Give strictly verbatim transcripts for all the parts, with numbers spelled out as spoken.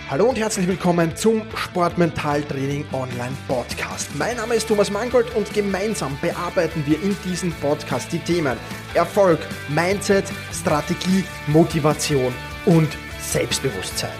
Hallo und herzlich willkommen zum Sportmentaltraining Online Podcast. Mein Name ist Thomas Mangold und gemeinsam bearbeiten wir in diesem Podcast die Themen Erfolg, Mindset, Strategie, Motivation und Selbstbewusstsein.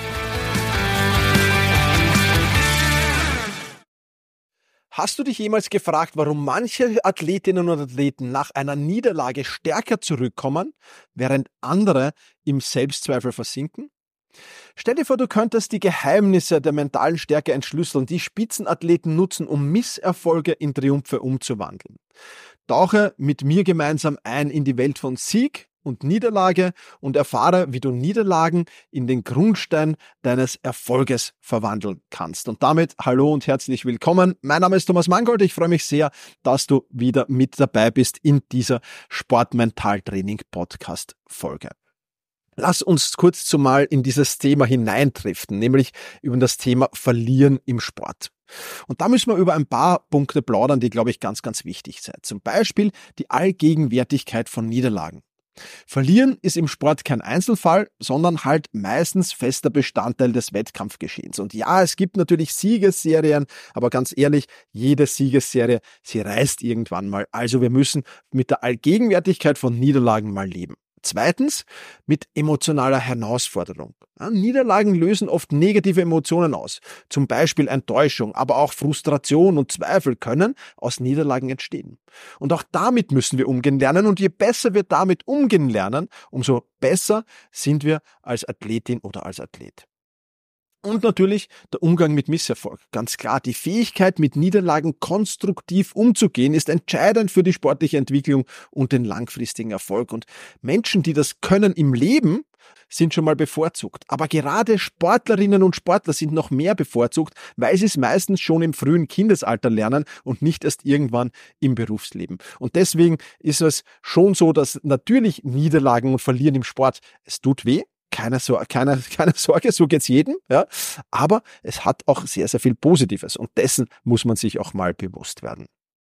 Hast du dich jemals gefragt, warum manche Athletinnen und Athleten nach einer Niederlage stärker zurückkommen, während andere im Selbstzweifel versinken? Stell dir vor, du könntest die Geheimnisse der mentalen Stärke entschlüsseln, die Spitzenathleten nutzen, um Misserfolge in Triumphe umzuwandeln. Tauche mit mir gemeinsam ein in die Welt von Sieg und Niederlage und erfahre, wie du Niederlagen in den Grundstein deines Erfolges verwandeln kannst. Und damit hallo und herzlich willkommen. Mein Name ist Thomas Mangold. Ich freue mich sehr, dass du wieder mit dabei bist in dieser Sportmentaltraining-Podcast-Folge. Lass uns kurz zumal in dieses Thema hineindriften, nämlich über das Thema Verlieren im Sport. Und da müssen wir über ein paar Punkte plaudern, die, glaube ich, ganz, ganz wichtig sind. Zum Beispiel die Allgegenwärtigkeit von Niederlagen. Verlieren ist im Sport kein Einzelfall, sondern halt meistens fester Bestandteil des Wettkampfgeschehens. Und ja, es gibt natürlich Siegesserien, aber ganz ehrlich, jede Siegesserie, sie reißt irgendwann mal. Also wir müssen mit der Allgegenwärtigkeit von Niederlagen mal leben. Zweitens, mit emotionaler Herausforderung. Ja, Niederlagen lösen oft negative Emotionen aus. Zum Beispiel Enttäuschung, aber auch Frustration und Zweifel können aus Niederlagen entstehen. Und auch damit müssen wir umgehen lernen. Und je besser wir damit umgehen lernen, umso besser sind wir als Athletin oder als Athlet. Und natürlich der Umgang mit Misserfolg. Ganz klar, die Fähigkeit, mit Niederlagen konstruktiv umzugehen, ist entscheidend für die sportliche Entwicklung und den langfristigen Erfolg. Und Menschen, die das können im Leben, sind schon mal bevorzugt. Aber gerade Sportlerinnen und Sportler sind noch mehr bevorzugt, weil sie es meistens schon im frühen Kindesalter lernen und nicht erst irgendwann im Berufsleben. Und deswegen ist es schon so, dass natürlich Niederlagen und Verlieren im Sport, es tut weh. Keine, Sor- keine, keine Sorge, so geht's jedem, ja. Aber es hat auch sehr, sehr viel Positives und dessen muss man sich auch mal bewusst werden.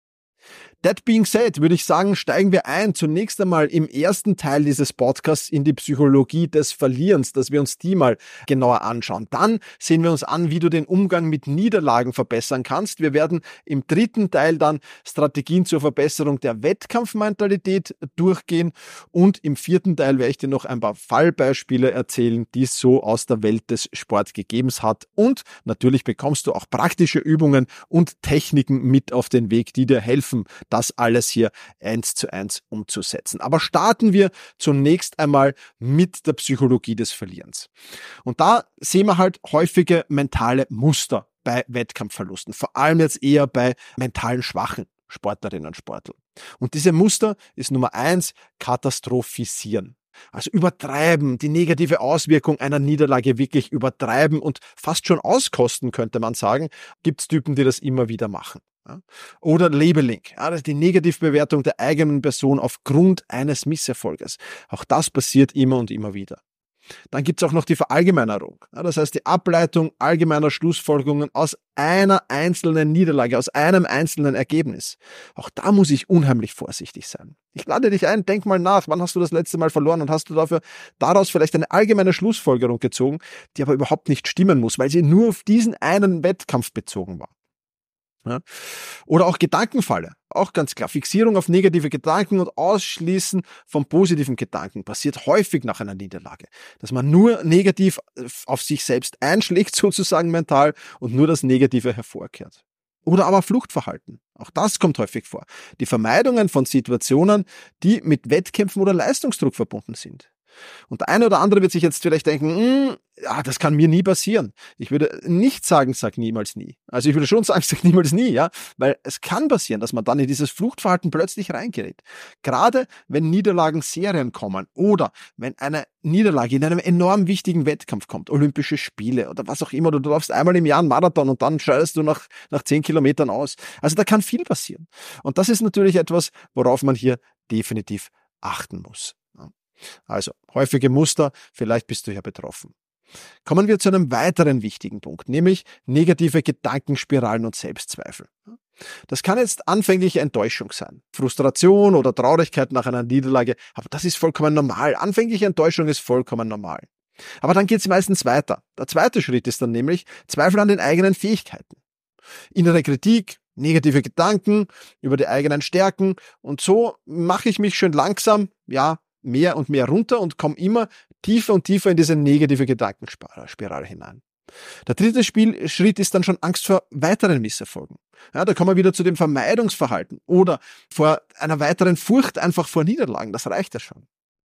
That being said, würde ich sagen, steigen wir ein zunächst einmal im ersten Teil dieses Podcasts in die Psychologie des Verlierens, dass wir uns die mal genauer anschauen. Dann sehen wir uns an, wie du den Umgang mit Niederlagen verbessern kannst. Wir werden im dritten Teil dann Strategien zur Verbesserung der Wettkampfmentalität durchgehen und im vierten Teil werde ich dir noch ein paar Fallbeispiele erzählen, die es so aus der Welt des Sports gegeben hat. Und natürlich bekommst du auch praktische Übungen und Techniken mit auf den Weg, die dir helfen, das alles hier eins zu eins umzusetzen. Aber starten wir zunächst einmal mit der Psychologie des Verlierens. Und da sehen wir halt häufige mentale Muster bei Wettkampfverlusten, vor allem jetzt eher bei mentalen schwachen Sportlerinnen und Sportlern. Und diese Muster ist Nummer eins, katastrophisieren. Also übertreiben, die negative Auswirkung einer Niederlage wirklich übertreiben und fast schon auskosten, könnte man sagen. Gibt es Typen, die das immer wieder machen. Ja. Oder Labeling, ja, das ist die Negativbewertung der eigenen Person aufgrund eines Misserfolges. Auch das passiert immer und immer wieder. Dann gibt es auch noch die Verallgemeinerung. Ja, das heißt die Ableitung allgemeiner Schlussfolgerungen aus einer einzelnen Niederlage, aus einem einzelnen Ergebnis. Auch da muss ich unheimlich vorsichtig sein. Ich lade dich ein, denk mal nach, wann hast du das letzte Mal verloren und hast du dafür daraus vielleicht eine allgemeine Schlussfolgerung gezogen, die aber überhaupt nicht stimmen muss, weil sie nur auf diesen einen Wettkampf bezogen war. Ja. Oder auch Gedankenfalle, auch ganz klar. Fixierung auf negative Gedanken und Ausschließen von positiven Gedanken passiert häufig nach einer Niederlage. Dass man nur negativ auf sich selbst einschlägt, sozusagen mental, und nur das Negative hervorkehrt. Oder aber Fluchtverhalten. Auch das kommt häufig vor. Die Vermeidungen von Situationen, die mit Wettkämpfen oder Leistungsdruck verbunden sind. Und der eine oder andere wird sich jetzt vielleicht denken, ja, das kann mir nie passieren. Ich würde nicht sagen, sag niemals nie. Also ich würde schon sagen, sag niemals nie, ja, weil es kann passieren, dass man dann in dieses Fluchtverhalten plötzlich reingerät. Gerade wenn Niederlagenserien kommen oder wenn eine Niederlage in einem enorm wichtigen Wettkampf kommt, Olympische Spiele oder was auch immer, du läufst einmal im Jahr einen Marathon und dann scheidest du nach, nach zehn Kilometern aus. Also da kann viel passieren. Und das ist natürlich etwas, worauf man hier definitiv achten muss. Also häufige Muster, vielleicht bist du ja betroffen. Kommen wir zu einem weiteren wichtigen Punkt, nämlich negative Gedankenspiralen und Selbstzweifel. Das kann jetzt anfängliche Enttäuschung sein, Frustration oder Traurigkeit nach einer Niederlage, aber das ist vollkommen normal. Anfängliche Enttäuschung ist vollkommen normal. Aber dann geht es meistens weiter. Der zweite Schritt ist dann nämlich Zweifel an den eigenen Fähigkeiten. Innere Kritik, negative Gedanken über die eigenen Stärken und so mache ich mich schön langsam, ja, mehr und mehr runter und komme immer tiefer und tiefer in diese negative Gedankenspirale hinein. Der dritte Spiel, Schritt ist dann schon Angst vor weiteren Misserfolgen. Ja, da kommen wir wieder zu dem Vermeidungsverhalten oder vor einer weiteren Furcht einfach vor Niederlagen. Das reicht ja schon.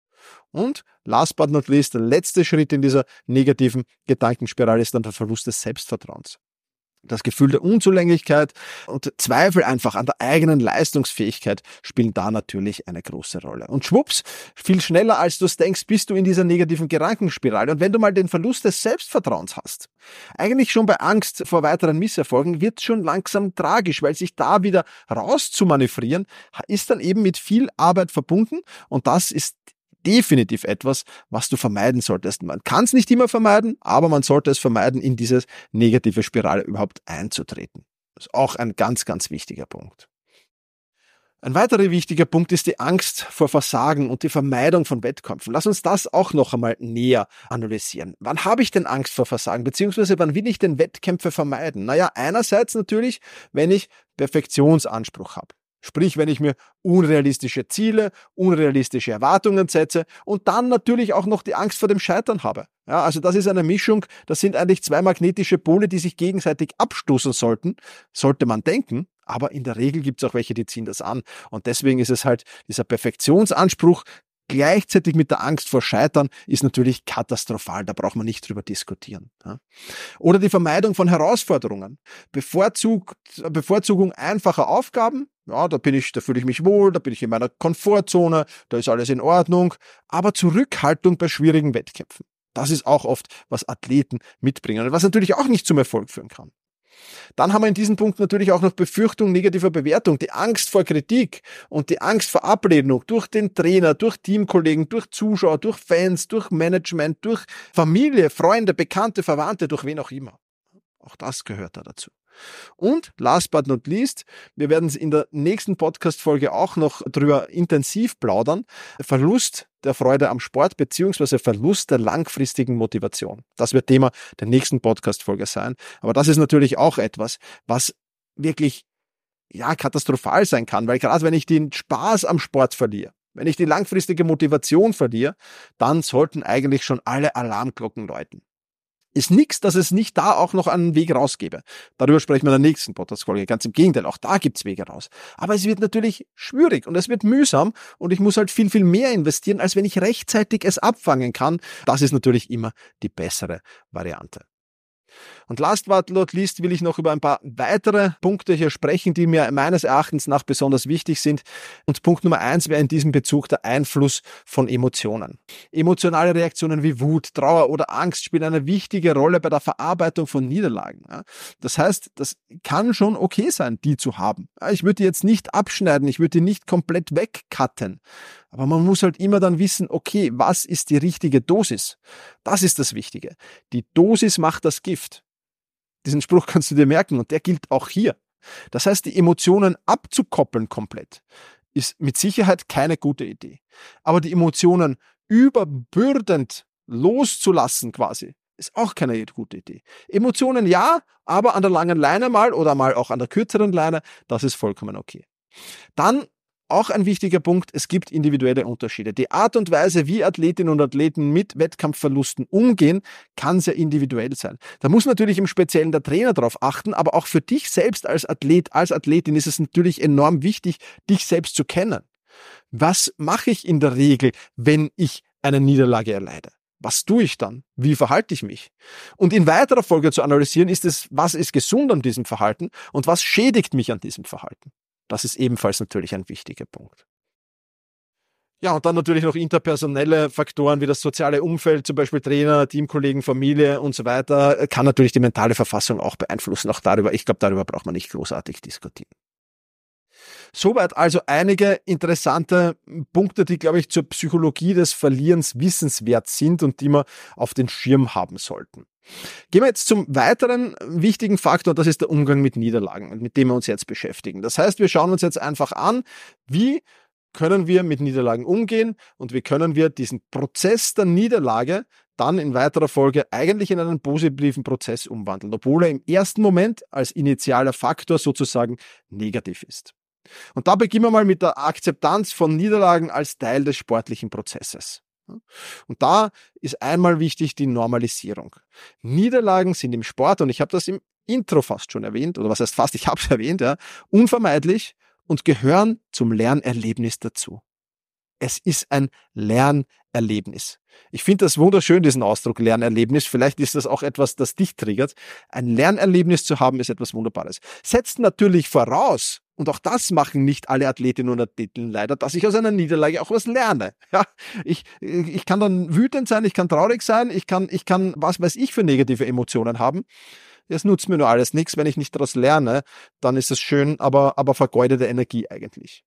Und last but not least, der letzte Schritt in dieser negativen Gedankenspirale ist dann der Verlust des Selbstvertrauens. Das Gefühl der Unzulänglichkeit und Zweifel einfach an der eigenen Leistungsfähigkeit spielen da natürlich eine große Rolle. Und schwupps, viel schneller als du es denkst, bist du in dieser negativen Gedankenspirale. Und wenn du mal den Verlust des Selbstvertrauens hast, eigentlich schon bei Angst vor weiteren Misserfolgen, wird es schon langsam tragisch, weil sich da wieder rauszumanövrieren, ist dann eben mit viel Arbeit verbunden und das ist definitiv etwas, was du vermeiden solltest. Man kann es nicht immer vermeiden, aber man sollte es vermeiden, in diese negative Spirale überhaupt einzutreten. Das ist auch ein ganz, ganz wichtiger Punkt. Ein weiterer wichtiger Punkt ist die Angst vor Versagen und die Vermeidung von Wettkämpfen. Lass uns das auch noch einmal näher analysieren. Wann habe ich denn Angst vor Versagen, beziehungsweise wann will ich denn Wettkämpfe vermeiden? Naja, einerseits natürlich, wenn ich Perfektionsanspruch habe. Sprich, wenn ich mir unrealistische Ziele, unrealistische Erwartungen setze und dann natürlich auch noch die Angst vor dem Scheitern habe. Ja, also das ist eine Mischung, das sind eigentlich zwei magnetische Pole, die sich gegenseitig abstoßen sollten, sollte man denken, aber in der Regel gibt es auch welche, die ziehen das an. Und deswegen ist es halt dieser Perfektionsanspruch, gleichzeitig mit der Angst vor Scheitern ist natürlich katastrophal, da braucht man nicht drüber diskutieren. Ja. Oder die Vermeidung von Herausforderungen. Bevorzug, Bevorzugung einfacher Aufgaben, ja, da bin ich, da fühle ich mich wohl, da bin ich in meiner Komfortzone, da ist alles in Ordnung, aber Zurückhaltung bei schwierigen Wettkämpfen. Das ist auch oft, was Athleten mitbringen und was natürlich auch nicht zum Erfolg führen kann. Dann haben wir in diesem Punkt natürlich auch noch Befürchtung negativer Bewertung, die Angst vor Kritik und die Angst vor Ablehnung durch den Trainer, durch Teamkollegen, durch Zuschauer, durch Fans, durch Management, durch Familie, Freunde, Bekannte, Verwandte, durch wen auch immer. Auch das gehört da dazu. Und last but not least, wir werden in der nächsten Podcast-Folge auch noch drüber intensiv plaudern, Verlust der Freude am Sport beziehungsweise Verlust der langfristigen Motivation. Das wird Thema der nächsten Podcast-Folge sein. Aber das ist natürlich auch etwas, was wirklich ja katastrophal sein kann, weil gerade wenn ich den Spaß am Sport verliere, wenn ich die langfristige Motivation verliere, dann sollten eigentlich schon alle Alarmglocken läuten. Ist nichts, dass es nicht da auch noch einen Weg rausgäbe. Darüber sprechen wir in der nächsten Podcast-Folge. Ganz im Gegenteil, auch da gibt's Wege raus. Aber es wird natürlich schwierig und es wird mühsam und ich muss halt viel, viel mehr investieren, als wenn ich rechtzeitig es abfangen kann. Das ist natürlich immer die bessere Variante. Und last but not least will ich noch über ein paar weitere Punkte hier sprechen, die mir meines Erachtens nach besonders wichtig sind. Und Punkt Nummer eins wäre in diesem Bezug der Einfluss von Emotionen. Emotionale Reaktionen wie Wut, Trauer oder Angst spielen eine wichtige Rolle bei der Verarbeitung von Niederlagen. Das heißt, das kann schon okay sein, die zu haben. Ich würde die jetzt nicht abschneiden, ich würde die nicht komplett wegcutten. Aber man muss halt immer dann wissen, okay, was ist die richtige Dosis? Das ist das Wichtige. Die Dosis macht das Gift. Diesen Spruch kannst du dir merken und der gilt auch hier. Das heißt, die Emotionen abzukoppeln komplett ist mit Sicherheit keine gute Idee. Aber die Emotionen überbürdend loszulassen quasi, ist auch keine gute Idee. Emotionen ja, aber an der langen Leine mal oder mal auch an der kürzeren Leine, das ist vollkommen okay. Dann auch ein wichtiger Punkt, es gibt individuelle Unterschiede. Die Art und Weise, wie Athletinnen und Athleten mit Wettkampfverlusten umgehen, kann sehr individuell sein. Da muss natürlich im Speziellen der Trainer darauf achten, aber auch für dich selbst als Athlet, als Athletin ist es natürlich enorm wichtig, dich selbst zu kennen. Was mache ich in der Regel, wenn ich eine Niederlage erleide? Was tue ich dann? Wie verhalte ich mich? Und in weiterer Folge zu analysieren ist es, was ist gesund an diesem Verhalten und was schädigt mich an diesem Verhalten? Das ist ebenfalls natürlich ein wichtiger Punkt. Ja, und dann natürlich noch interpersonelle Faktoren wie das soziale Umfeld, zum Beispiel Trainer, Teamkollegen, Familie und so weiter, kann natürlich die mentale Verfassung auch beeinflussen. Auch darüber, ich glaube, darüber braucht man nicht großartig diskutieren. Soweit also einige interessante Punkte, die, glaube ich, zur Psychologie des Verlierens wissenswert sind und die wir auf den Schirm haben sollten. Gehen wir jetzt zum weiteren wichtigen Faktor, das ist der Umgang mit Niederlagen, mit dem wir uns jetzt beschäftigen. Das heißt, wir schauen uns jetzt einfach an, wie können wir mit Niederlagen umgehen und wie können wir diesen Prozess der Niederlage dann in weiterer Folge eigentlich in einen positiven Prozess umwandeln, obwohl er im ersten Moment als initialer Faktor sozusagen negativ ist. Und da beginnen wir mal mit der Akzeptanz von Niederlagen als Teil des sportlichen Prozesses. Und da ist einmal wichtig die Normalisierung. Niederlagen sind im Sport, und ich habe das im Intro fast schon erwähnt, oder was heißt fast, ich habe es erwähnt, ja, unvermeidlich und gehören zum Lernerlebnis dazu. Es ist ein Lernerlebnis. Ich finde das wunderschön, diesen Ausdruck Lernerlebnis. Vielleicht ist das auch etwas, das dich triggert. Ein Lernerlebnis zu haben, ist etwas Wunderbares. Setzt natürlich voraus, und auch das machen nicht alle Athletinnen und Athleten leider, dass ich aus einer Niederlage auch was lerne. Ja, ich, ich kann dann wütend sein, ich kann traurig sein, ich kann, ich kann, was weiß ich, für negative Emotionen haben. Das nutzt mir nur alles nichts. Wenn ich nicht daraus lerne, dann ist es schön, aber, aber vergeudete Energie eigentlich.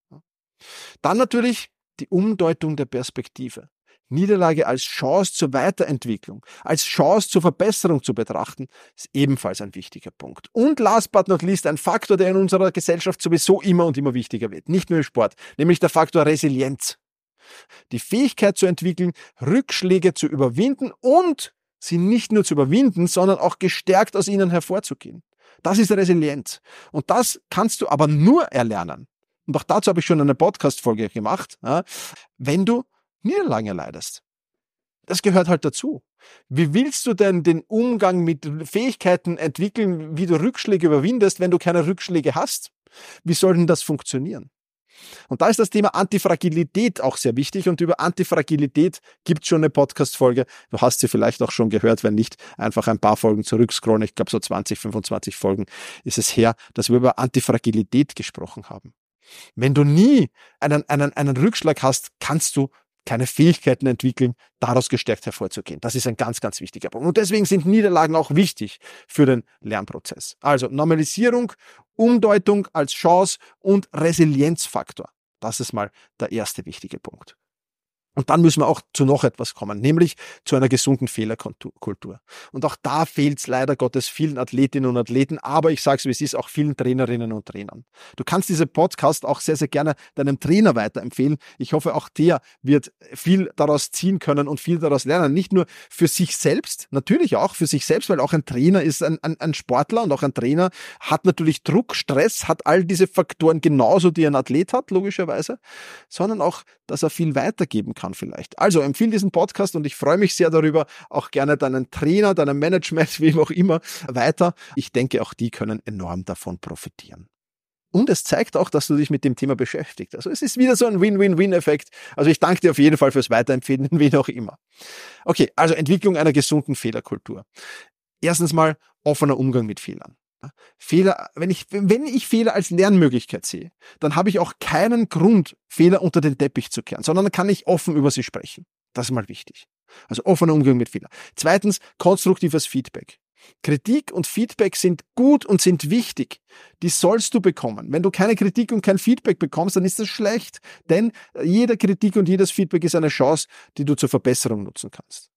Dann natürlich die Umdeutung der Perspektive. Niederlage als Chance zur Weiterentwicklung, als Chance zur Verbesserung zu betrachten, ist ebenfalls ein wichtiger Punkt. Und last but not least ein Faktor, der in unserer Gesellschaft sowieso immer und immer wichtiger wird, nicht nur im Sport, nämlich der Faktor Resilienz. Die Fähigkeit zu entwickeln, Rückschläge zu überwinden und sie nicht nur zu überwinden, sondern auch gestärkt aus ihnen hervorzugehen. Das ist Resilienz. Und das kannst du aber nur erlernen. Und auch dazu habe ich schon eine Podcast-Folge gemacht, ja, wenn du Niederlagen erleidest. Das gehört halt dazu. Wie willst du denn den Umgang mit Fähigkeiten entwickeln, wie du Rückschläge überwindest, wenn du keine Rückschläge hast? Wie soll denn das funktionieren? Und da ist das Thema Antifragilität auch sehr wichtig, und über Antifragilität gibt es schon eine Podcast-Folge. Du hast sie vielleicht auch schon gehört, wenn nicht, einfach ein paar Folgen zurückscrollen. Ich glaube, so zwanzig, fünfundzwanzig Folgen ist es her, dass wir über Antifragilität gesprochen haben. Wenn du nie einen, einen, einen Rückschlag hast, kannst du keine Fähigkeiten entwickeln, daraus gestärkt hervorzugehen. Das ist ein ganz, ganz wichtiger Punkt. Und deswegen sind Niederlagen auch wichtig für den Lernprozess. Also Normalisierung, Umdeutung als Chance und Resilienzfaktor. Das ist mal der erste wichtige Punkt. Und dann müssen wir auch zu noch etwas kommen, nämlich zu einer gesunden Fehlerkultur. Und auch da fehlt es leider Gottes vielen Athletinnen und Athleten, aber ich sage es, wie es ist, auch vielen Trainerinnen und Trainern. Du kannst diese Podcast auch sehr, sehr gerne deinem Trainer weiterempfehlen. Ich hoffe, auch der wird viel daraus ziehen können und viel daraus lernen. Nicht nur für sich selbst, natürlich auch für sich selbst, weil auch ein Trainer ist ein, ein, ein Sportler, und auch ein Trainer hat natürlich Druck, Stress, hat all diese Faktoren genauso, die ein Athlet hat, logischerweise, sondern auch, dass er viel weitergeben kann vielleicht. Also empfehle diesen Podcast, und ich freue mich sehr darüber, auch gerne deinen Trainer, deinem Management, wem auch immer, weiter. Ich denke, auch die können enorm davon profitieren. Und es zeigt auch, dass du dich mit dem Thema beschäftigst. Also es ist wieder so ein Win-Win-Win-Effekt. Also ich danke dir auf jeden Fall fürs Weiterempfehlen, wen auch immer. Okay, also Entwicklung einer gesunden Fehlerkultur. Erstens mal offener Umgang mit Fehlern. Fehler, wenn ich, wenn ich Fehler als Lernmöglichkeit sehe, dann habe ich auch keinen Grund, Fehler unter den Teppich zu kehren, sondern dann kann ich offen über sie sprechen. Das ist mal wichtig. Also offener Umgang mit Fehlern. Zweitens, konstruktives Feedback. Kritik und Feedback sind gut und sind wichtig. Die sollst du bekommen. Wenn du keine Kritik und kein Feedback bekommst, dann ist das schlecht, denn jede Kritik und jedes Feedback ist eine Chance, die du zur Verbesserung nutzen kannst.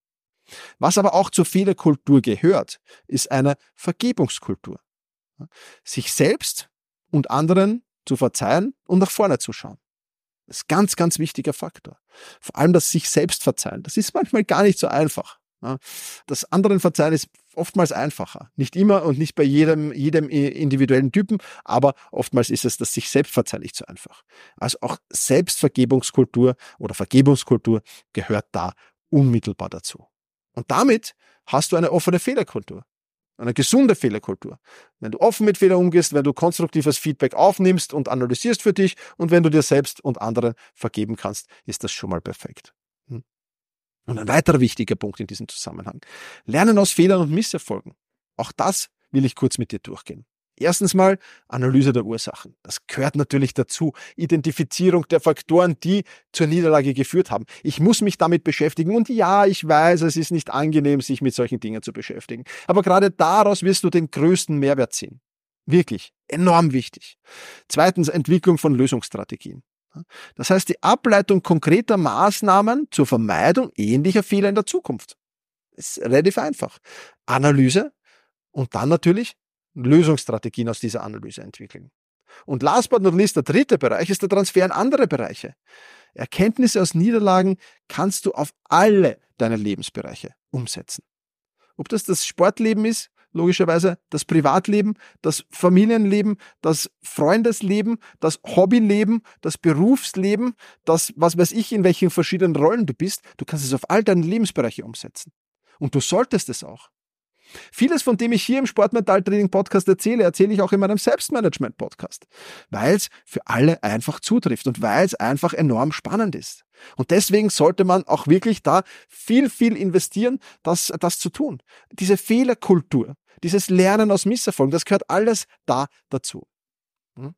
Was aber auch zur Fehlerkultur gehört, ist eine Vergebungskultur. Sich selbst und anderen zu verzeihen und nach vorne zu schauen. Das ist ein ganz, ganz wichtiger Faktor. Vor allem das sich selbst verzeihen. Das ist manchmal gar nicht so einfach. Das anderen Verzeihen ist oftmals einfacher. Nicht immer und nicht bei jedem, jedem individuellen Typen, aber oftmals ist es das sich selbst verzeihen nicht so einfach. Also auch Selbstvergebungskultur oder Vergebungskultur gehört da unmittelbar dazu. Und damit hast du eine offene Fehlerkultur. Eine gesunde Fehlerkultur. Wenn du offen mit Fehlern umgehst, wenn du konstruktives Feedback aufnimmst und analysierst für dich und wenn du dir selbst und anderen vergeben kannst, ist das schon mal perfekt. Und ein weiterer wichtiger Punkt in diesem Zusammenhang. Lernen aus Fehlern und Misserfolgen. Auch das will ich kurz mit dir durchgehen. Erstens mal Analyse der Ursachen. Das gehört natürlich dazu. Identifizierung der Faktoren, die zur Niederlage geführt haben. Ich muss mich damit beschäftigen. Und ja, ich weiß, es ist nicht angenehm, sich mit solchen Dingen zu beschäftigen. Aber gerade daraus wirst du den größten Mehrwert ziehen. Wirklich, enorm wichtig. Zweitens, Entwicklung von Lösungsstrategien. Das heißt, die Ableitung konkreter Maßnahmen zur Vermeidung ähnlicher Fehler in der Zukunft. Das ist relativ einfach. Analyse und dann natürlich Lösungsstrategien aus dieser Analyse entwickeln. Und last but not least, der dritte Bereich ist der Transfer in andere Bereiche. Erkenntnisse aus Niederlagen kannst du auf alle deine Lebensbereiche umsetzen. Ob das das Sportleben ist, logischerweise das Privatleben, das Familienleben, das Freundesleben, das Hobbyleben, das Berufsleben, das, was weiß ich, in welchen verschiedenen Rollen du bist, du kannst es auf all deine Lebensbereiche umsetzen. Und du solltest es auch. Vieles, von dem ich hier im Sportmentaltraining-Podcast erzähle, erzähle ich auch in meinem Selbstmanagement-Podcast, weil es für alle einfach zutrifft und weil es einfach enorm spannend ist. Und deswegen sollte man auch wirklich da viel, viel investieren, das, das zu tun. Diese Fehlerkultur, dieses Lernen aus Misserfolgen, das gehört alles da dazu. Hm?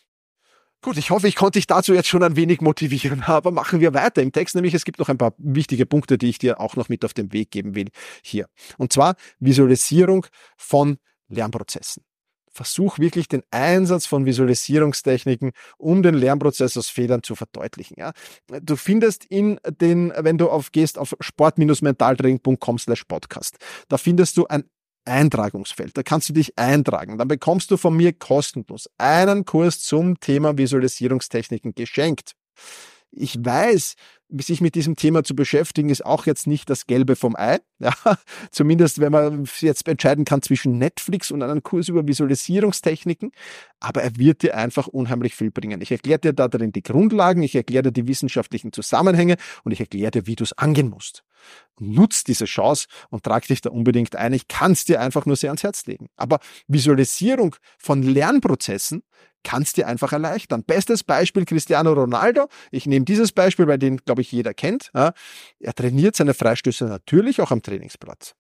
Gut, ich hoffe, ich konnte dich dazu jetzt schon ein wenig motivieren, aber machen wir weiter im Text, nämlich es gibt noch ein paar wichtige Punkte, die ich dir auch noch mit auf den Weg geben will hier. Und zwar Visualisierung von Lernprozessen. Versuch wirklich den Einsatz von Visualisierungstechniken, um den Lernprozess aus Fehlern zu verdeutlichen. Ja. Du findest in den, wenn du auf gehst auf sport mentaltraining punkt com slash podcast, da findest du ein Eintragungsfeld. Da kannst du dich eintragen. Dann bekommst du von mir kostenlos einen Kurs zum Thema Visualisierungstechniken geschenkt. Ich weiß, sich mit diesem Thema zu beschäftigen, ist auch jetzt nicht das Gelbe vom Ei. Ja, zumindest, wenn man jetzt entscheiden kann zwischen Netflix und einem Kurs über Visualisierungstechniken. Aber er wird dir einfach unheimlich viel bringen. Ich erkläre dir da drin die Grundlagen, ich erkläre dir die wissenschaftlichen Zusammenhänge und ich erkläre dir, wie du es angehen musst. Nutz diese Chance und trag dich da unbedingt ein. Ich kann es dir einfach nur sehr ans Herz legen. Aber Visualisierung von Lernprozessen kannst dir einfach erleichtern. Bestes Beispiel Cristiano Ronaldo. Ich nehme dieses Beispiel, weil den, glaube ich, jeder kennt. Ja. Er trainiert seine Freistöße natürlich auch am Trainingsplatz.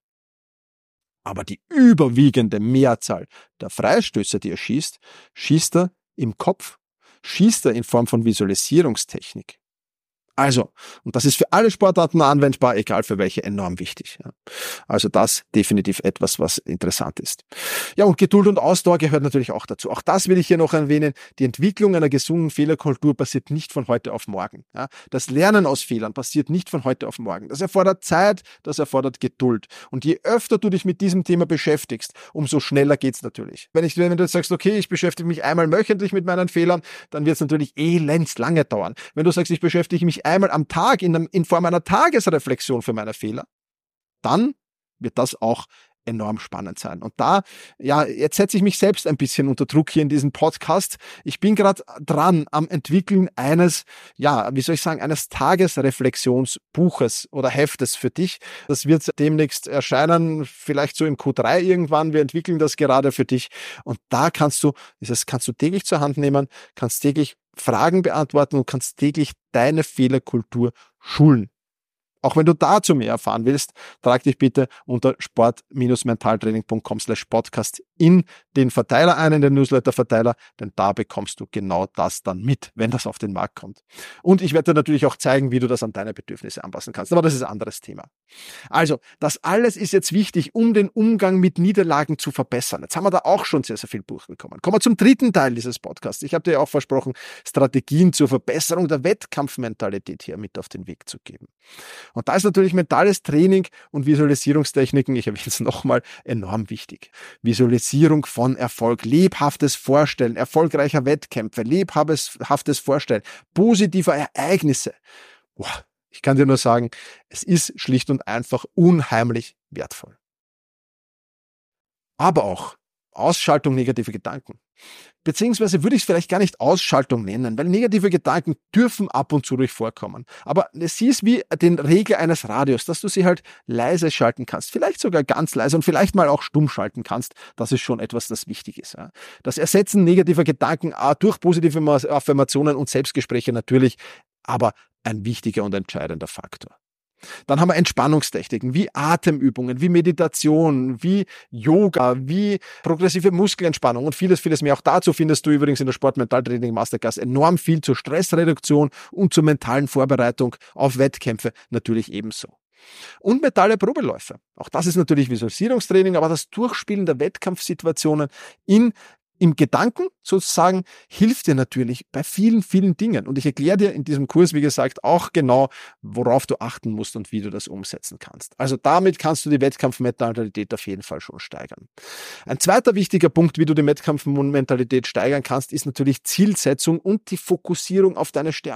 Aber die überwiegende Mehrzahl der Freistöße, die er schießt, schießt er im Kopf, schießt er in Form von Visualisierungstechnik. Also, und das ist für alle Sportarten anwendbar, egal für welche, enorm wichtig. Ja. Also das definitiv etwas, was interessant ist. Ja, und Geduld und Ausdauer gehört natürlich auch dazu. Auch das will ich hier noch erwähnen. Die Entwicklung einer gesunden Fehlerkultur passiert nicht von heute auf morgen. Ja. Das Lernen aus Fehlern passiert nicht von heute auf morgen. Das erfordert Zeit, das erfordert Geduld. Und je öfter du dich mit diesem Thema beschäftigst, umso schneller geht's natürlich. Wenn, ich, wenn du jetzt sagst, okay, ich beschäftige mich einmal wöchentlich mit meinen Fehlern, dann wird es natürlich elends lange dauern. Wenn du sagst, ich beschäftige mich einmal am Tag in, einem, in Form einer Tagesreflexion für meine Fehler, dann wird das auch enorm spannend sein. Und da, ja, jetzt setze ich mich selbst ein bisschen unter Druck hier in diesem Podcast. Ich bin gerade dran am Entwickeln eines, ja, wie soll ich sagen, eines Tagesreflexionsbuches oder Heftes für dich. Das wird demnächst erscheinen, vielleicht so im Q drei irgendwann. Wir entwickeln das gerade für dich. Und da kannst du, dieses kannst du täglich zur Hand nehmen, kannst täglich Fragen beantworten und kannst täglich deine Fehlerkultur schulen. Auch wenn du dazu mehr erfahren willst, trag dich bitte unter sport mentaltraining punkt com slash podcast in den Verteiler ein, in den Newsletter-Verteiler, denn da bekommst du genau das dann mit, wenn das auf den Markt kommt. Und ich werde dir natürlich auch zeigen, wie du das an deine Bedürfnisse anpassen kannst, aber das ist ein anderes Thema. Also, das alles ist jetzt wichtig, um den Umgang mit Niederlagen zu verbessern. Jetzt haben wir da auch schon sehr, sehr viel durchgekommen. Kommen wir zum dritten Teil dieses Podcasts. Ich habe dir ja auch versprochen, Strategien zur Verbesserung der Wettkampfmentalität hier mit auf den Weg zu geben. Und da ist natürlich mentales Training und Visualisierungstechniken, ich erwähne es nochmal, enorm wichtig. Visualisierung von Erfolg, lebhaftes Vorstellen, erfolgreicher Wettkämpfe, lebhaftes Vorstellen, positiver Ereignisse. Boah, ich kann dir nur sagen, es ist schlicht und einfach unheimlich wertvoll. Aber auch Ausschaltung negativer Gedanken. Beziehungsweise würde ich es vielleicht gar nicht Ausschaltung nennen, weil negative Gedanken dürfen ab und zu ruhig vorkommen. Aber sie ist wie den Regler eines Radios, dass du sie halt leise schalten kannst. Vielleicht sogar ganz leise und vielleicht mal auch stumm schalten kannst. Das ist schon etwas, das wichtig ist. Das Ersetzen negativer Gedanken durch positive Affirmationen und Selbstgespräche natürlich, aber ein wichtiger und entscheidender Faktor. Dann haben wir Entspannungstechniken wie Atemübungen, wie Meditation, wie Yoga, wie progressive Muskelentspannung und vieles, vieles mehr. Auch dazu findest du übrigens in der Sport-Mental-Training Masterclass enorm viel zur Stressreduktion und zur mentalen Vorbereitung auf Wettkämpfe natürlich ebenso. Und mentale Probeläufe. Auch das ist natürlich Visualisierungstraining, aber das Durchspielen der Wettkampfsituationen in Im Gedanken sozusagen hilft dir natürlich bei vielen, vielen Dingen. Und ich erkläre dir in diesem Kurs, wie gesagt, auch genau, worauf du achten musst und wie du das umsetzen kannst. Also damit kannst du die Wettkampfmentalität auf jeden Fall schon steigern. Ein zweiter wichtiger Punkt, wie du die Wettkampfmentalität steigern kannst, ist natürlich Zielsetzung und die Fokussierung auf deine Stärken.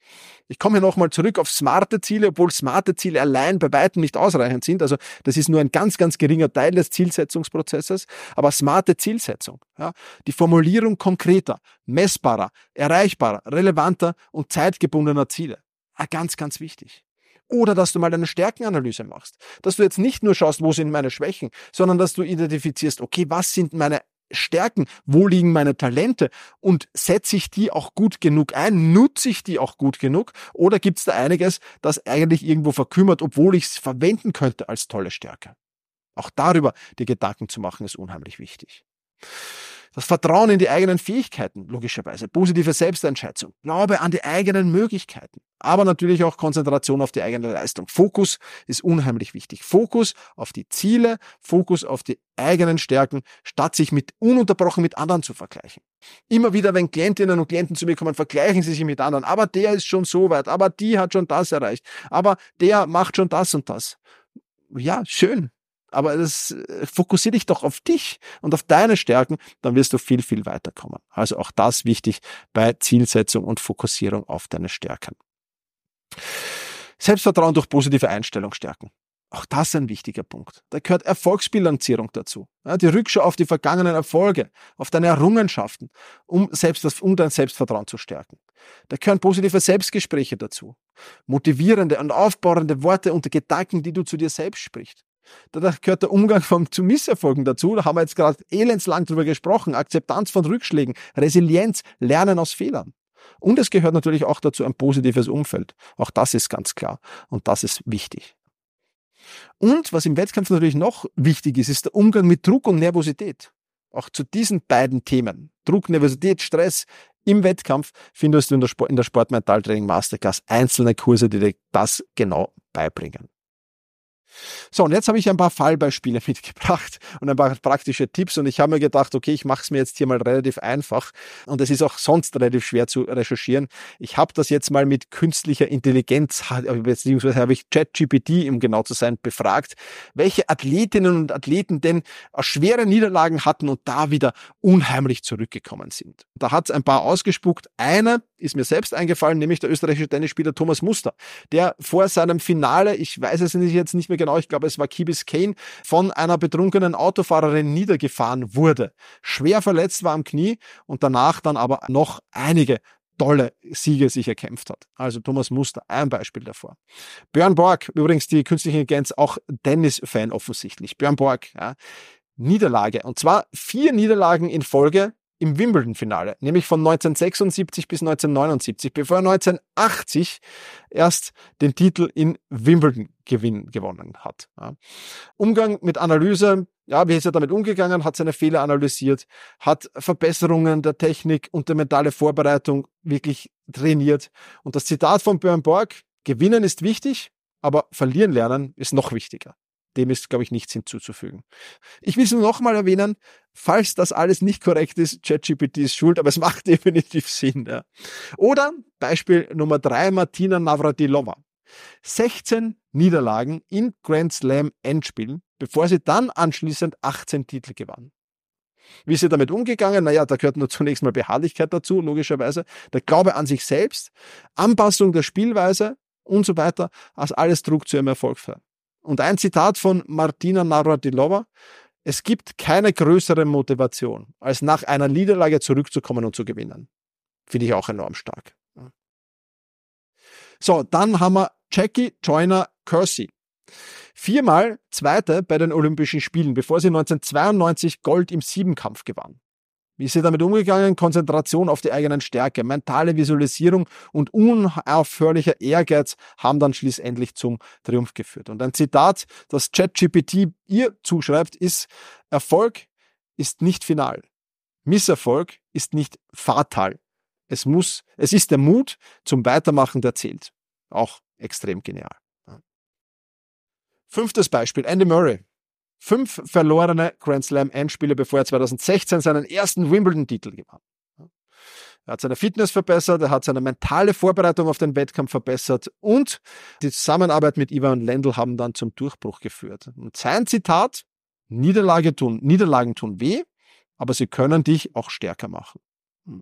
Ich komme hier nochmal zurück auf smarte Ziele, obwohl smarte Ziele allein bei weitem nicht ausreichend sind. Also das ist nur ein ganz, ganz geringer Teil des Zielsetzungsprozesses. Aber smarte Zielsetzung, ja, die Formulierung konkreter, messbarer, erreichbarer, relevanter und zeitgebundener Ziele. Ja, ganz, ganz wichtig. Oder dass du mal eine Stärkenanalyse machst. Dass du jetzt nicht nur schaust, wo sind meine Schwächen, sondern dass du identifizierst, okay, was sind meine Stärken, wo liegen meine Talente und setze ich die auch gut genug ein, nutze ich die auch gut genug oder gibt es da einiges, das eigentlich irgendwo verkümmert, obwohl ich es verwenden könnte als tolle Stärke. Auch darüber dir Gedanken zu machen, ist unheimlich wichtig. Das Vertrauen in die eigenen Fähigkeiten, logischerweise. Positive Selbsteinschätzung. Glaube an die eigenen Möglichkeiten. Aber natürlich auch Konzentration auf die eigene Leistung. Fokus ist unheimlich wichtig. Fokus auf die Ziele, Fokus auf die eigenen Stärken, statt sich mit ununterbrochen mit anderen zu vergleichen. Immer wieder, wenn Klientinnen und Klienten zu mir kommen, vergleichen sie sich mit anderen. Aber der ist schon so weit, aber die hat schon das erreicht. Aber der macht schon das und das. Ja, schön. Aber das, fokussier dich doch auf dich und auf deine Stärken, dann wirst du viel, viel weiterkommen. Also auch das wichtig bei Zielsetzung und Fokussierung auf deine Stärken. Selbstvertrauen durch positive Einstellung stärken. Auch das ist ein wichtiger Punkt. Da gehört Erfolgsbilanzierung dazu. Ja, die Rückschau auf die vergangenen Erfolge, auf deine Errungenschaften, um, selbst, um dein Selbstvertrauen zu stärken. Da gehören positive Selbstgespräche dazu. Motivierende und aufbauende Worte und Gedanken, die du zu dir selbst sprichst. Da gehört der Umgang vom, zu Misserfolgen dazu. Da haben wir jetzt gerade elendslang drüber gesprochen. Akzeptanz von Rückschlägen, Resilienz, Lernen aus Fehlern. Und es gehört natürlich auch dazu ein positives Umfeld. Auch das ist ganz klar. Und das ist wichtig. Und was im Wettkampf natürlich noch wichtig ist, ist der Umgang mit Druck und Nervosität. Auch zu diesen beiden Themen, Druck, Nervosität, Stress im Wettkampf, findest du in der, Sport, in der Sportmentaltraining Masterclass einzelne Kurse, die dir das genau beibringen. So, und jetzt habe ich ein paar Fallbeispiele mitgebracht und ein paar praktische Tipps und ich habe mir gedacht, okay, ich mache es mir jetzt hier mal relativ einfach und es ist auch sonst relativ schwer zu recherchieren. Ich habe das jetzt mal mit künstlicher Intelligenz, beziehungsweise habe ich ChatGPT, um genau zu sein, befragt, welche Athletinnen und Athleten denn schwere Niederlagen hatten und da wieder unheimlich zurückgekommen sind. Da hat es ein paar ausgespuckt. Einer ist mir selbst eingefallen, nämlich der österreichische Tennisspieler Thomas Muster, der vor seinem Finale, ich weiß es jetzt nicht mehr genau, ich glaube, es war Key Biscayne, von einer betrunkenen Autofahrerin niedergefahren wurde, schwer verletzt war am Knie und danach dann aber noch einige tolle Siege sich erkämpft hat. Also Thomas Muster, ein Beispiel davor. Björn Borg, übrigens die künstliche Intelligenz, auch Tennis-Fan offensichtlich. Björn Borg, ja, Niederlage, und zwar vier Niederlagen in Folge im Wimbledon-Finale, nämlich von neunzehnhundertsechsundsiebzig bis neunzehnhundertneunundsiebzig, bevor er neunzehnhundertachtzig erst den Titel in Wimbledon gewinn, gewonnen hat. Ja. Umgang mit Analyse, ja, wie ist er damit umgegangen, hat seine Fehler analysiert, hat Verbesserungen der Technik und der mentale Vorbereitung wirklich trainiert. Und das Zitat von Björn Borg, gewinnen ist wichtig, aber verlieren lernen ist noch wichtiger. Dem ist, glaube ich, nichts hinzuzufügen. Ich will es nur nochmal erwähnen, falls das alles nicht korrekt ist, ChatGPT ist schuld, aber es macht definitiv Sinn. Ja. Oder Beispiel Nummer drei, Martina Navratilova. sechzehn Niederlagen in Grand Slam Endspielen, bevor sie dann anschließend achtzehn Titel gewann. Wie ist sie damit umgegangen? Naja, da gehört nur zunächst mal Beharrlichkeit dazu, logischerweise. Der Glaube an sich selbst, Anpassung der Spielweise und so weiter, als alles trug zu ihrem Erfolg bei. Und ein Zitat von Martina Navratilova: Es gibt keine größere Motivation, als nach einer Niederlage zurückzukommen und zu gewinnen. Finde ich auch enorm stark. So, dann haben wir Jackie Joyner Kersee. Viermal Zweite bei den Olympischen Spielen, bevor sie neunzehnhundertzweiundneunzig Gold im Siebenkampf gewann. Wie ist sie damit umgegangen? Konzentration auf die eigenen Stärke, mentale Visualisierung und unaufhörlicher Ehrgeiz haben dann schließlich zum Triumph geführt. Und ein Zitat, das ChatGPT ihr zuschreibt, ist: Erfolg ist nicht final. Misserfolg ist nicht fatal. Es muss, es ist der Mut zum Weitermachen, der zählt. Auch extrem genial. Fünftes Beispiel, Andy Murray. Fünf verlorene Grand Slam Endspiele, bevor er zweitausendsechzehn seinen ersten Wimbledon-Titel gewann. Er hat seine Fitness verbessert, er hat seine mentale Vorbereitung auf den Wettkampf verbessert und die Zusammenarbeit mit Ivan Lendl haben dann zum Durchbruch geführt. Und sein Zitat: Niederlage tun, Niederlagen tun weh, aber sie können dich auch stärker machen.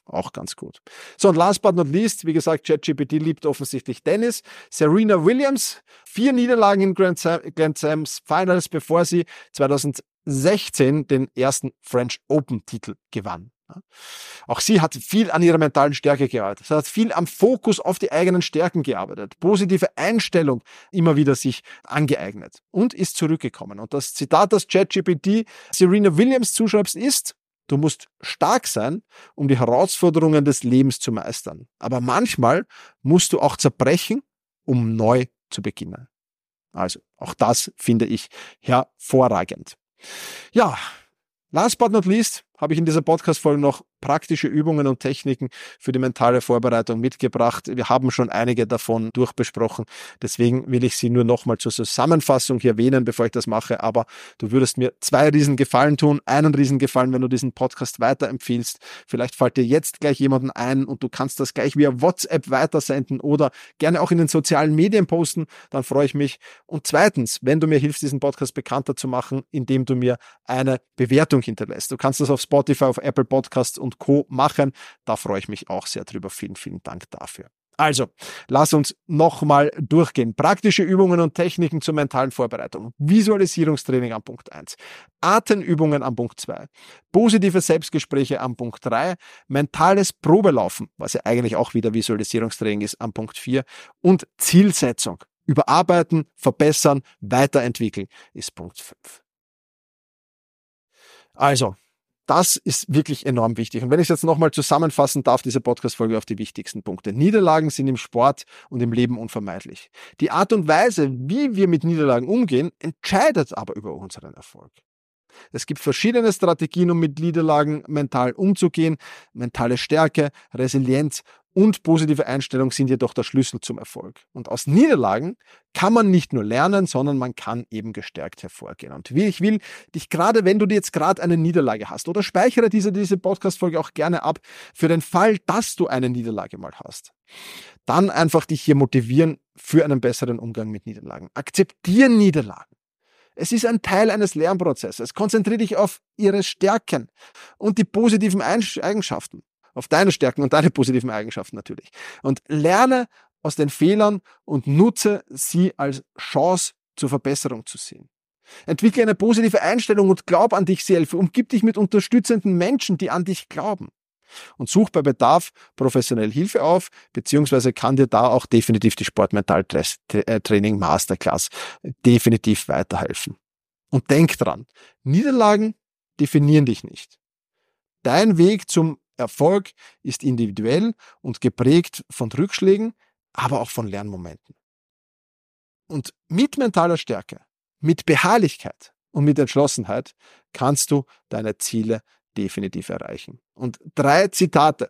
Auch ganz gut. So, und last but not least, wie gesagt, ChatGPT liebt offensichtlich Tennis. Serena Williams, vier Niederlagen in Grand Slam, Grand Slams Finals, bevor sie zweitausendsechzehn den ersten French Open-Titel gewann. Auch sie hat viel an ihrer mentalen Stärke gearbeitet. Sie hat viel am Fokus auf die eigenen Stärken gearbeitet. Positive Einstellung immer wieder sich angeeignet und ist zurückgekommen. Und das Zitat, das ChatGPT Serena Williams zuschreibst, ist: Du musst stark sein, um die Herausforderungen des Lebens zu meistern. Aber manchmal musst du auch zerbrechen, um neu zu beginnen. Also, auch das finde ich hervorragend. Ja, last but not least habe ich in dieser Podcast-Folge noch praktische Übungen und Techniken für die mentale Vorbereitung mitgebracht. Wir haben schon einige davon durchbesprochen. Deswegen will ich sie nur nochmal zur Zusammenfassung hier erwähnen, bevor ich das mache. Aber du würdest mir zwei Riesengefallen tun. Einen Riesengefallen, wenn du diesen Podcast weiterempfiehlst. Vielleicht fällt dir jetzt gleich jemanden ein und du kannst das gleich via WhatsApp weitersenden oder gerne auch in den sozialen Medien posten. Dann freue ich mich. Und zweitens, wenn du mir hilfst, diesen Podcast bekannter zu machen, indem du mir eine Bewertung hinterlässt. Du kannst das auf Spotify, auf Apple Podcasts und Co. machen. Da freue ich mich auch sehr drüber. Vielen, vielen Dank dafür. Also, lass uns nochmal durchgehen. Praktische Übungen und Techniken zur mentalen Vorbereitung. Visualisierungstraining am Punkt eins. Atemübungen am Punkt zwei. Positive Selbstgespräche am Punkt drei. Mentales Probelaufen, was ja eigentlich auch wieder Visualisierungstraining ist, am Punkt vier. Und Zielsetzung. Überarbeiten, verbessern, weiterentwickeln ist Punkt fünf. Also, das ist wirklich enorm wichtig. Und wenn ich es jetzt nochmal zusammenfassen darf, diese Podcast-Folge auf die wichtigsten Punkte. Niederlagen sind im Sport und im Leben unvermeidlich. Die Art und Weise, wie wir mit Niederlagen umgehen, entscheidet aber über unseren Erfolg. Es gibt verschiedene Strategien, um mit Niederlagen mental umzugehen. Mentale Stärke, Resilienz und positive Einstellung sind jedoch der Schlüssel zum Erfolg. Und aus Niederlagen kann man nicht nur lernen, sondern man kann eben gestärkt hervorgehen. Und ich will dich gerade, wenn du jetzt gerade eine Niederlage hast, oder speichere diese, diese Podcast-Folge auch gerne ab, für den Fall, dass du eine Niederlage mal hast, dann einfach dich hier motivieren für einen besseren Umgang mit Niederlagen. Akzeptiere Niederlagen. Es ist ein Teil eines Lernprozesses. Konzentriere dich auf ihre Stärken und die positiven Eigenschaften. Auf deine Stärken und deine positiven Eigenschaften natürlich. Und lerne aus den Fehlern und nutze sie als Chance zur Verbesserung zu sehen. Entwickle eine positive Einstellung und glaub an dich selbst. Umgib dich mit unterstützenden Menschen, die an dich glauben. Und such bei Bedarf professionell Hilfe auf, beziehungsweise kann dir da auch definitiv die Sportmental-Training Masterclass definitiv weiterhelfen. Und denk dran, Niederlagen definieren dich nicht. Dein Weg zum Erfolg ist individuell und geprägt von Rückschlägen, aber auch von Lernmomenten. Und mit mentaler Stärke, mit Beharrlichkeit und mit Entschlossenheit kannst du deine Ziele definitiv erreichen. Und drei Zitate,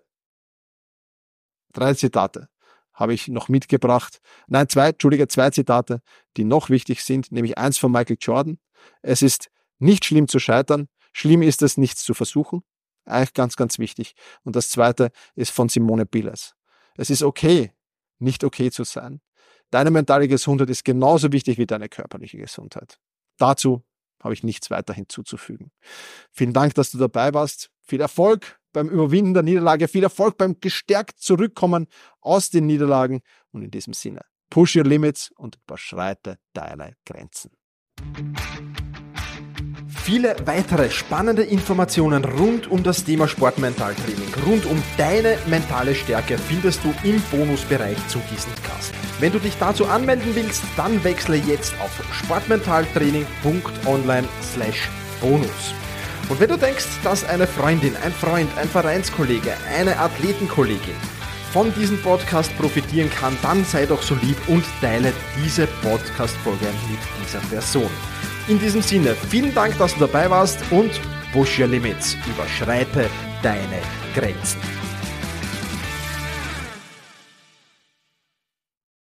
drei Zitate habe ich noch mitgebracht. Nein, zwei, Entschuldige, zwei Zitate, die noch wichtig sind, nämlich eins von Michael Jordan. Es ist nicht schlimm zu scheitern, schlimm ist es, nichts zu versuchen. Eigentlich ganz, ganz wichtig. Und das zweite ist von Simone Biles. Es ist okay, nicht okay zu sein. Deine mentale Gesundheit ist genauso wichtig wie deine körperliche Gesundheit. Dazu habe ich nichts weiter hinzuzufügen. Vielen Dank, dass du dabei warst. Viel Erfolg beim Überwinden der Niederlage. Viel Erfolg beim gestärkt Zurückkommen aus den Niederlagen. Und in diesem Sinne, push your limits und überschreite deine Grenzen. Viele weitere spannende Informationen rund um das Thema Sportmentaltraining, rund um deine mentale Stärke findest du im Bonusbereich zu diesem Cast. Wenn du dich dazu anmelden willst, dann wechsle jetzt auf sportmentaltraining punkt online slash bonus. Und wenn du denkst, dass eine Freundin, ein Freund, ein Vereinskollege, eine Athletenkollegin von diesem Podcast profitieren kann, dann sei doch so lieb und teile diese Podcast-Folge mit dieser Person. In diesem Sinne, vielen Dank, dass du dabei warst und push your limits, überschreite deine Grenzen.